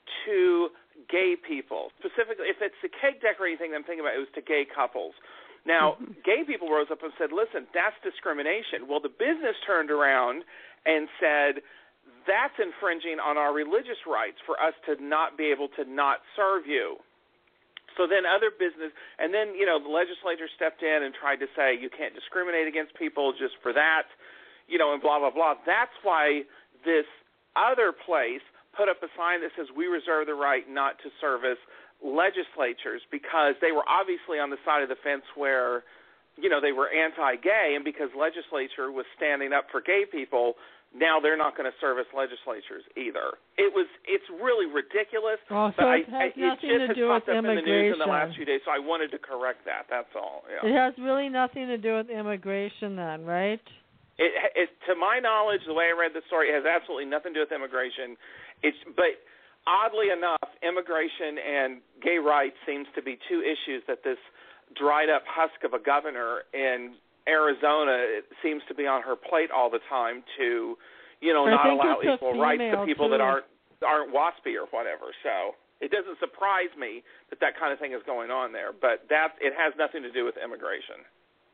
to gay people. Specifically, if it's the cake decorating thing I'm thinking about, it was to gay couples. Now, mm-hmm. gay people rose up and said, listen, that's discrimination. Well, the business turned around and said, that's infringing on our religious rights for us to not be able to not serve you. So then other business, and then, you know, the legislature stepped in and tried to say you can't discriminate against people just for that, you know, and blah, blah, blah. That's why this other place put up a sign that says we reserve the right not to service legislatures, because they were obviously on the side of the fence where, you know, they were anti-gay, and because legislature was standing up for gay people, now they're not going to service legislatures either. It was, it's really ridiculous. Oh, so but it I, has I, nothing it just to has do with popped up immigration. in the news in the last few days, so I wanted to correct that. That's all. Yeah. It has really nothing to do with immigration then, right? It, it, to my knowledge, the way I read the story, it has absolutely nothing to do with immigration. It's, but oddly enough, immigration and gay rights seems to be two issues that this dried-up husk of a governor in Arizona seems to be on her plate all the time to, you know, I not allow it's equal rights to people too. that aren't aren't waspy or whatever. So it doesn't surprise me that that kind of thing is going on there. But that it has nothing to do with immigration.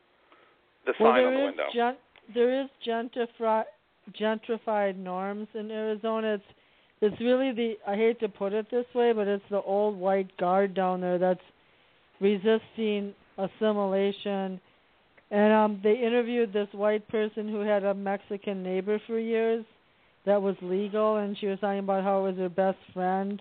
The well, sign there on the is window. Gen- there is gentrifi- gentrified norms in Arizona. It's it's really the, I hate to put it this way, but it's the old white guard down there that's resisting assimilation. And um, they interviewed this white person who had a Mexican neighbor for years that was legal, and she was talking about how it was her best friend.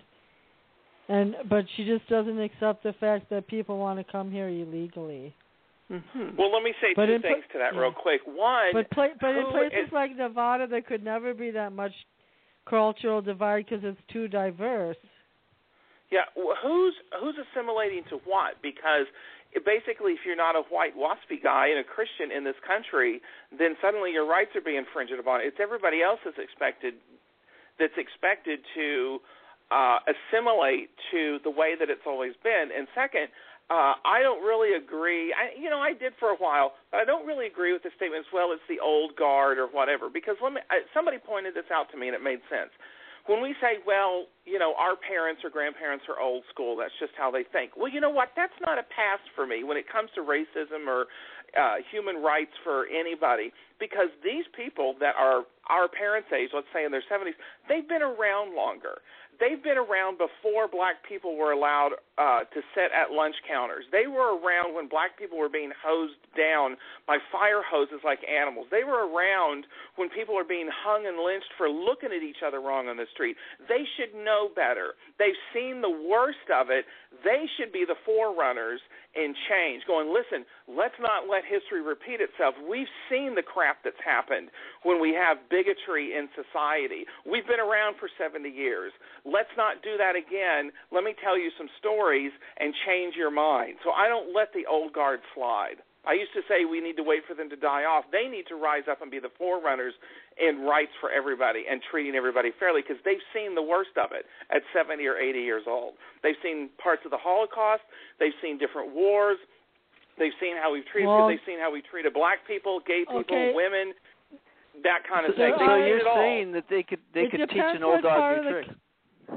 And but she just doesn't accept the fact that people want to come here illegally. Mm-hmm. Well, let me say but two pla- things to that yeah. real quick. One, but pla- but in who places is, like Nevada, there could never be that much cultural divide because it's too diverse. Yeah, well, who's who's assimilating to what? Because it basically, if you're not a white waspy guy and a Christian in this country, then suddenly your rights are being infringed upon. It's everybody else that's expected that's expected to uh, assimilate to the way that it's always been. And second, uh, I don't really agree. I, you know, I did for a while, but I don't really agree with the statement as well. It's the old guard or whatever. Because let me, I, somebody pointed this out to me, and it made sense. When we say, well, you know, our parents or grandparents are old school, that's just how they think. Well, you know what? That's not a pass for me when it comes to racism or uh, human rights for anybody, because these people that are our parents' age, let's say in their seventies, they've been around longer. They've been around before black people were allowed uh, to sit at lunch counters. They were around when black people were being hosed down by fire hoses like animals. They were around when people are being hung and lynched for looking at each other wrong on the street. They should know better. They've seen the worst of it. They should be the forerunners in change, going, listen, let's not let history repeat itself. We've seen the crap that's happened when we have bigotry in society. We've been around for seventy years. Let's not do that again. Let me tell you some stories and change your mind. So I don't let the old guard slide. I used to say we need to wait for them to die off. They need to rise up and be the forerunners in rights for everybody and treating everybody fairly, because they've seen the worst of it at seventy or eighty years old. They've seen parts of the Holocaust. They've seen different wars. They've seen how we've treated well, They've seen how we treated black people, gay people, okay. women, that kind of so, thing. So They've you're seen it all. saying that they could they it could teach depends an old what part dog of new the, tricks.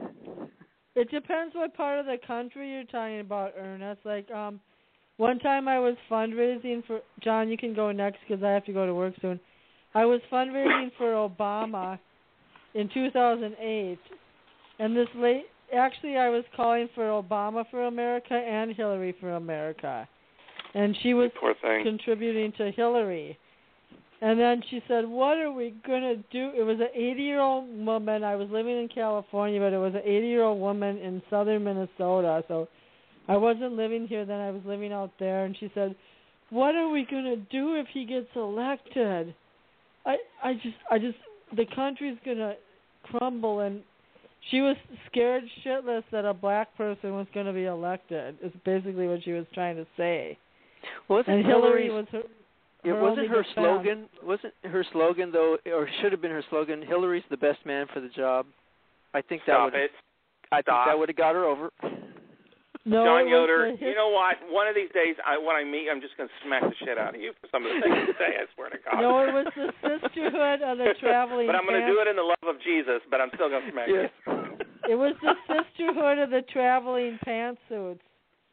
It depends what part of the country you're talking about, Ernest. Like, um, one time I was fundraising for John. You can go next because I have to go to work soon. I was fundraising for Obama in two thousand eight, and this late. Actually, I was calling for Obama for America and Hillary for America, and she was contributing to Hillary. And then she said, what are we going to do? It was an eighty-year-old woman. I was living in California, but it was an eighty-year-old woman in southern Minnesota. So I wasn't living here then. I was living out there. And she said, what are we going to do if he gets elected? I, I just, I just, the country's going to crumble. And she was scared shitless that a black person was going to be elected. Is basically what she was trying to say. Wasn't and Hillary Hillary's- was her... It Her wasn't only her defense. slogan. Wasn't her slogan though, or should have been her slogan? Hillary's the best man for the job. I think that Stop would. it. I Stop. think that would have got her over. No, John it was Yoder, the his- you know what? One of these days, I, when I meet, I'm just going to smack the shit out of you for some of the things you say. I swear to God. No, it was the sisterhood of the traveling. But I'm going to pants. do it in the love of Jesus. But I'm still going to smack Yes. you. It was the sisterhood of the traveling pantsuits.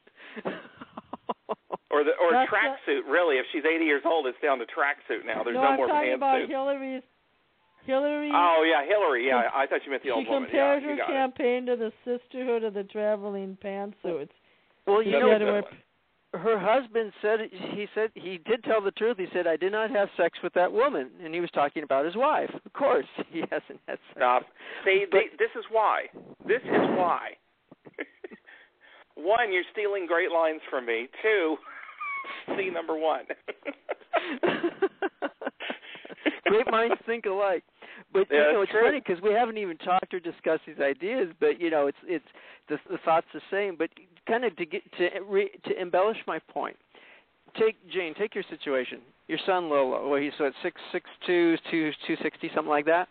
Or the or That's tracksuit, really. If she's eighty years old, it's down to tracksuit now. There's no, no, I'm more talking about pantsuit. Hillary's. Hillary. Oh yeah, Hillary. Yeah, I thought you meant the she old woman. compared Yeah, you her got campaign to the sisterhood of the traveling pantsuits. Well, She you had know, to wear- her husband said he said he did tell the truth. He said, "I did not have sex with that woman," and he was talking about his wife. Of course, he hasn't had sex. Stop. See, But- they, this is why. This is why. One, you're stealing great lines from me. Two, see number one. Great minds think alike. But Yeah, you know, that's it's true. funny because we haven't even talked or discussed these ideas. But you know, it's it's the, the thought's the same. But kind of to get to re, to embellish my point, take Jane, take your situation. Your son Lolo, well, he's what six six two, two two sixty, something like that.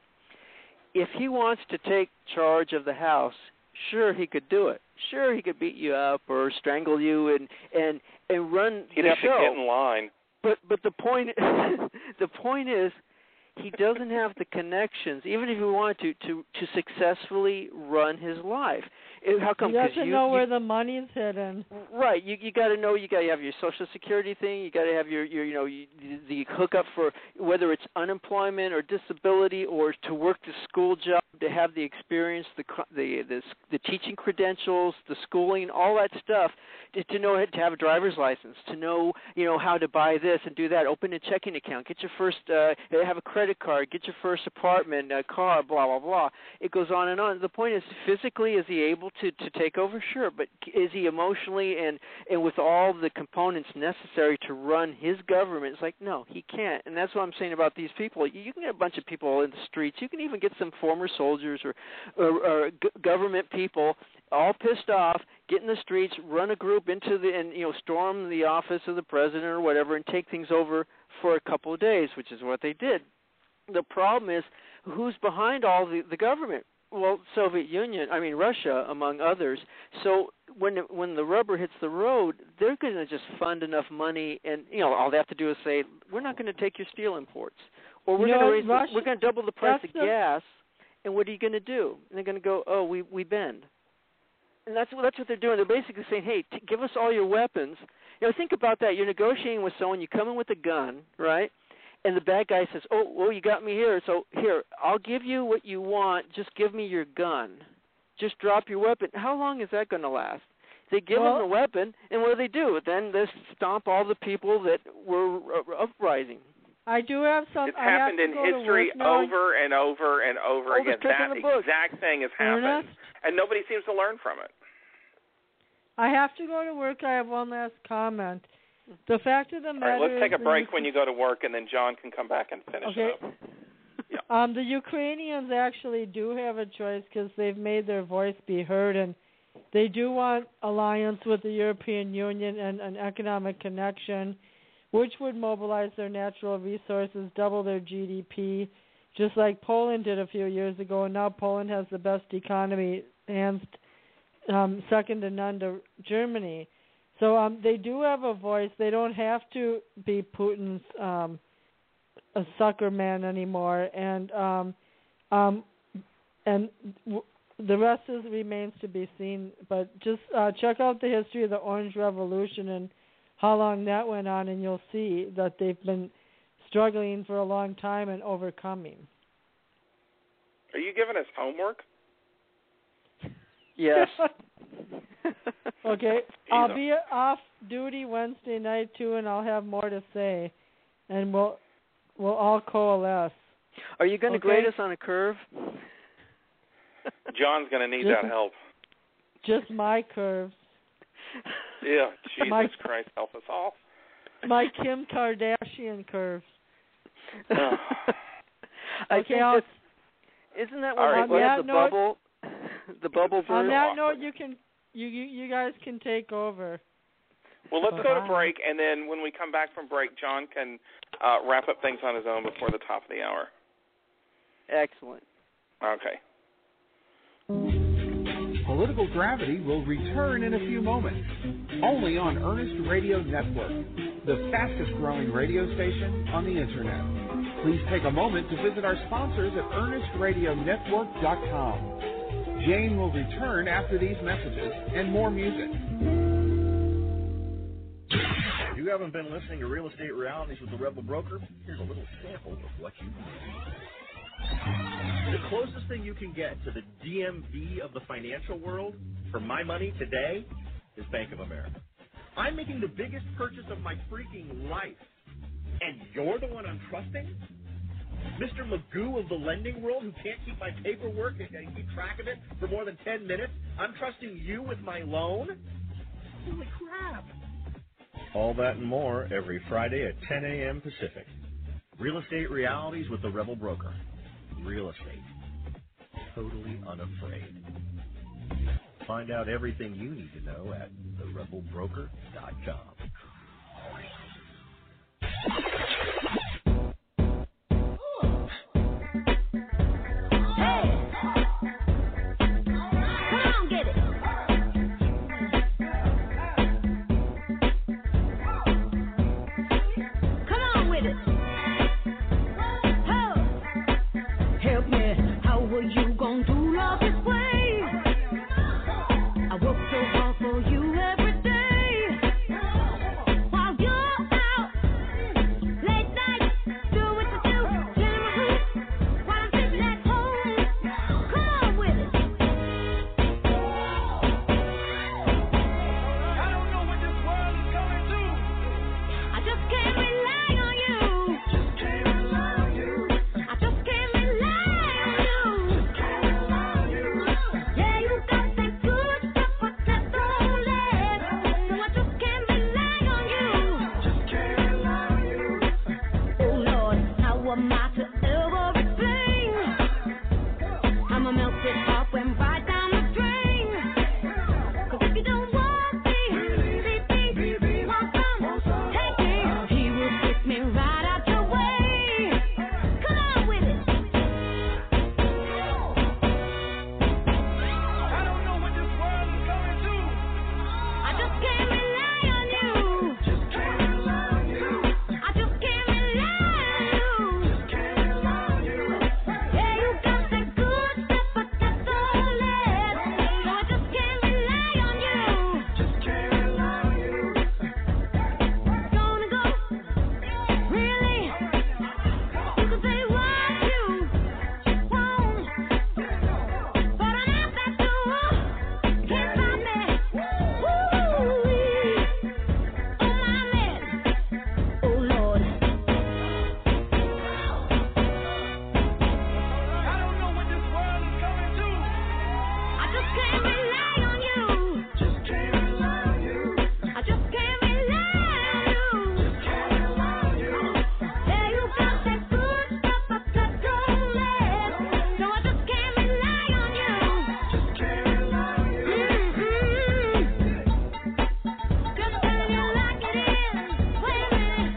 If he wants to take charge of the house, sure he could do it. Sure he could beat you up or strangle you and and and run He'd the have show. to get in line. But but the point the point is he doesn't have the connections, even if he wanted to, to, to successfully run his life. It, how come? He doesn't you, know you, where the money's hidden. Right. You you got to know. You got to have your Social Security thing. You got to have your, your you know you, the hookup for whether it's unemployment or disability or to work the school job, to have the experience, the the the, the teaching credentials, the schooling, all that stuff. To, to know to have a driver's license, to know you know how to buy this and do that, open a checking account, get your first uh, have a credit card, get your first apartment, a car, blah blah blah. It goes on and on. The point is, physically, is he able to, to take over? Sure, but is he emotionally and and with all the components necessary to run his government? It's like no, he can't. And that's what I'm saying about these people. You can get a bunch of people in the streets. You can even get some former soldiers or or, or g- government people all pissed off, get in the streets, run a group into the, and you know, storm the office of the president or whatever, and take things over for a couple of days, which is what they did. The problem is, who's behind all the, the government? Well, Soviet Union, I mean Russia, among others. So when it, when the rubber hits the road, they're going to just fund enough money, and you know, all they have to do is say, we're not going to take your steel imports, or we're You going know, to raise, Russia, we're going to double the price of the, gas. And what are you going to do? And they're going to go, oh, we we bend. And that's what that's what they're doing. They're basically saying, hey, t- give us all your weapons. You know, think about that. You're negotiating with someone. You come in with a gun, right? And the bad guy says, oh, well, you got me here. So here, I'll give you what you want. Just give me your gun. Just drop your weapon. How long is that going to last? They give well, them the weapon, and what do they do? Then they stomp all the people that were uh, uprising. I do have some. It's I have happened to in go to history work now. over and over and over Oh, again. just That in the book. exact thing has happened, Ernest? and nobody seems to learn from it. I have to go to work. I have one last comment. The fact of the matter All right, let's take is a break when you go to work, and then John can come back and finish okay. it up. Yeah. Um, the Ukrainians actually do have a choice because they've made their voice be heard, and they do want alliance with the European Union and an economic connection, which would mobilize their natural resources, double their G D P, just like Poland did a few years ago. And now Poland has the best economy, hands um, second to none to Germany. So um, they do have a voice. They don't have to be Putin's um, a sucker man anymore, and um, um, and w- the rest is remains to be seen. But just uh, check out the history of the Orange Revolution and how long that went on, and you'll see that they've been struggling for a long time and overcoming. Are you giving us homework? Yes. Okay, I'll be off duty Wednesday night too, and I'll have more to say, and we'll we'll all coalesce. Are you going to okay? grade us on a curve? John's going to need just, that help. Just my curves. Yeah, Jesus my, Christ, help us all. My Kim Kardashian curves. I okay, think I'll, that, isn't that all what right, we have the note, bubble? The bubble verse? On that note, you can you, you you guys can take over. Well, let's Bye. go to break, and then when we come back from break, John can uh, wrap up things on his own before the top of the hour. Excellent. Okay. Political Gravity will return in a few moments, only on Ernest Radio Network, the fastest growing radio station on the Internet. Please take a moment to visit our sponsors at ernest radio network dot com. Jane will return after these messages and more music. If you haven't been listening to Real Estate Realities with the Rebel Broker, here's a little sample of what you need. The closest thing you can get to the D M V of the financial world for my money today is Bank of America. I'm making the biggest purchase of my freaking life, and you're the one I'm trusting? Mister Magoo of the lending world who can't keep my paperwork and keep track of it for more than ten minutes? I'm trusting you with my loan? Holy crap. All that and more every Friday at ten a.m. Pacific. Real Estate Realities with the Rebel Broker. Real estate. Totally unafraid. Find out everything you need to know at the rebel broker dot com. with it. Oh, help me, how are you gonna do love this way? I work so hard for you every day. While you're out, late night, do what you do, killing my hoop, while I'm sitting at home. Come on with it. I don't know what this world is going to. I just can't rely on you. Just can't rely on you. I just can't rely on you. Just can't rely on you. Yeah, you got that good stuff, but that's all left. So I just can't rely on you. Just can't rely on you. Oh Lord, how am I to ever explain? I'm a melted heart went right down the drain. 'Cause if you don't want me, baby, want some, take me. He will kick me right out your way. Come on with it. I don't know what this world is going to. I just can't rely on you. Just can't rely on you. I just can't rely on you. Just can't rely on you. Yeah, you got that good stuff, but that's all left. So I just can't rely on you. Just can't rely on you. Gonna go, really? You can say what you want, but I'm out that door. Can't stop me. Woo-wee. Oh my man. Oh Lord. I don't know what this world is going to. I just can't rely on you. Just can't rely on you. I just can't rely on you. Just can't rely on you. Yeah, you got that good stuff, but that's all left. So I just can't rely on you. Just can't rely on you. Just telling you like it is. Wait a minute.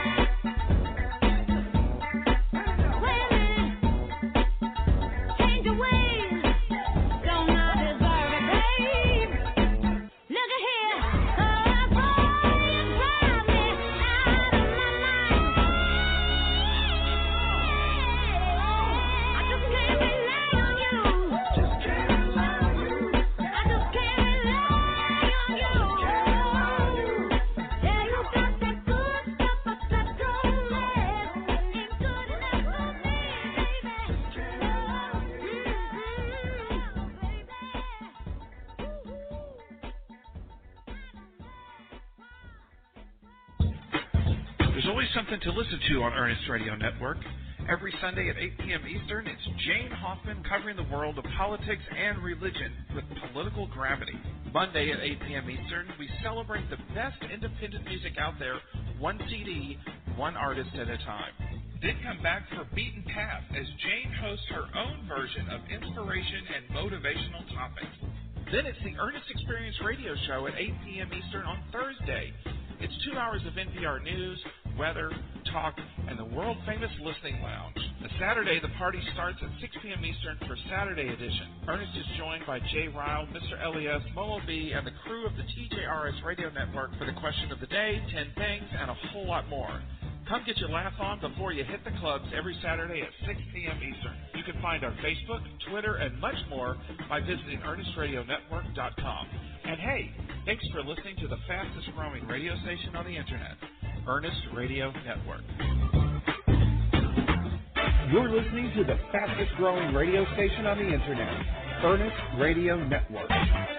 Wait a minute. Change your ways. Don't I deserve it, babe? Look at here. Oh, boy, you drive me out of my mind. I just can't rely on you. Just can't rely on you. I just can't rely on you. Yeah, you got that good stuff, but that's all left. Ain't good enough for me, baby. Just can't rely on you. There's always something to listen to on Ernest Radio Network. Every Sunday at eight p.m. Eastern, it's Jane Hoffman covering the world of politics and religion with Political Gravity. Monday at eight p.m. Eastern, we celebrate the best independent music out there, one C D, one artist at a time. Then come back for Beaten Path as Jane hosts her own version of inspiration and motivational topics. Then it's the Ernest Experience Radio Show at eight p.m. Eastern on Thursday. It's two hours of N P R news, weather, talk, and the world-famous Listening Lounge. The Saturday, the party starts at six p.m. Eastern for Saturday edition. Ernest is joined by Jay Ryle, Mister Elias, Molo B, and the crew of the T J R S Radio Network for the question of the day, ten things, and a whole lot more. Come get your laugh on before you hit the clubs every Saturday at six p.m. Eastern. You can find our Facebook, Twitter, and much more by visiting Ernest Radio Network dot com. And hey, thanks for listening to the fastest growing radio station on the internet, Ernest Radio Network. You're listening to the fastest growing radio station on the internet, Ernest Radio Network.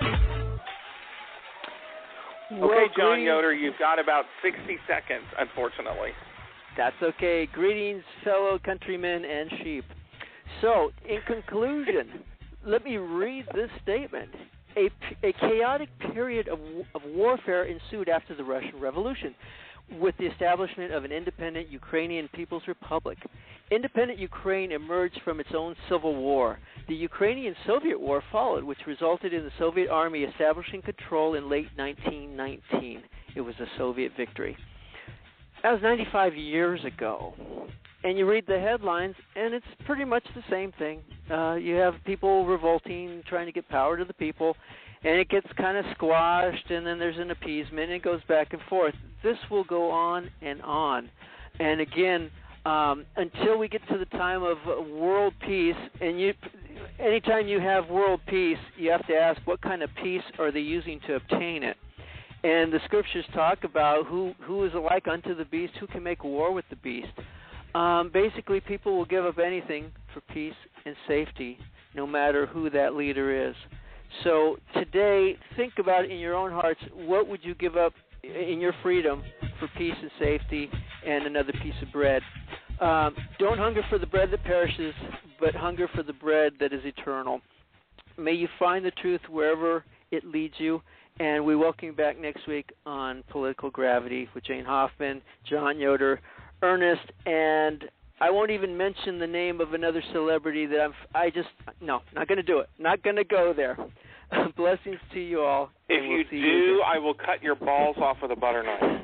Okay, John Yoder, you've got about sixty seconds, unfortunately. That's okay. Greetings, fellow countrymen and sheep. So, in conclusion, let me read this statement. A, a chaotic period of, of warfare ensued after the Russian Revolution, with the establishment of an independent Ukrainian People's Republic. Independent Ukraine emerged from its own civil war. The Ukrainian-Soviet War followed, which resulted in the Soviet Army establishing control in late nineteen nineteen. It was a Soviet victory. That was ninety-five years ago. And you read the headlines, and it's pretty much the same thing. Uh, you have people revolting, trying to get power to the people, and it gets kind of squashed, and then there's an appeasement, and it goes back and forth. This will go on and on. And again, um, until we get to the time of uh, world peace, and you, anytime you have world peace, you have to ask what kind of peace are they using to obtain it. And the scriptures talk about who, who is alike unto the beast, who can make war with the beast. Um, basically, people will give up anything for peace and safety, no matter who that leader is. So today, think about it in your own hearts. What would you give up in your freedom for peace and safety and another piece of bread? Um, don't hunger for the bread that perishes, but hunger for the bread that is eternal. May you find the truth wherever it leads you. And we welcome you back next week on Political Gravity with Jane Hoffman, John Yoder, Ernest, and I won't even mention the name of another celebrity that I'm, I just, no, not going to do it. Not going to go there. Blessings to you all. If we'll you see do, you I will cut your balls off with a butter knife.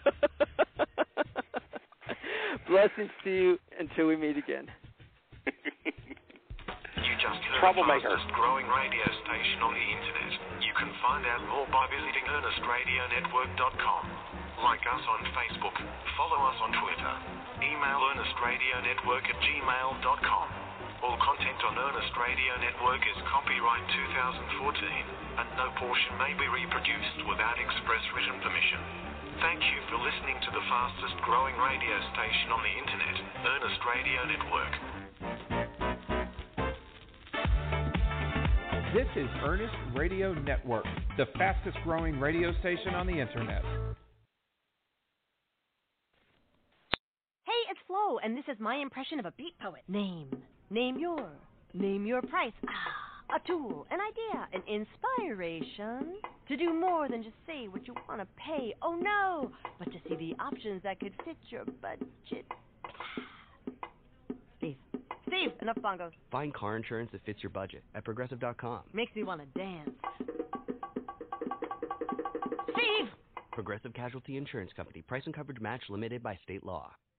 Blessings to you until we meet again. You just heard Troublemaker. the fastest growing radio station on the internet. You can find out more by visiting Ernest Radio Network dot com. Like us on Facebook, follow us on Twitter, email Ernest Radio Network at gmail dot com. All content on Ernest Radio Network is copyright two thousand fourteen, and no portion may be reproduced without express written permission. Thank you for listening to the fastest growing radio station on the internet, Ernest Radio Network. This is Ernest Radio Network, the fastest growing radio station on the internet. Hey, it's Flo, and this is my impression of a beat poet. Name. Name your. Name your price. Ah, a tool, an idea, an inspiration to do more than just say what you want to pay. Oh no, but to see the options that could fit your budget. Steve. Steve, enough bongos. Find car insurance that fits your budget at Progressive dot com. Makes me want to dance. Steve! Progressive Casualty Insurance Company. Price and coverage match limited by state law.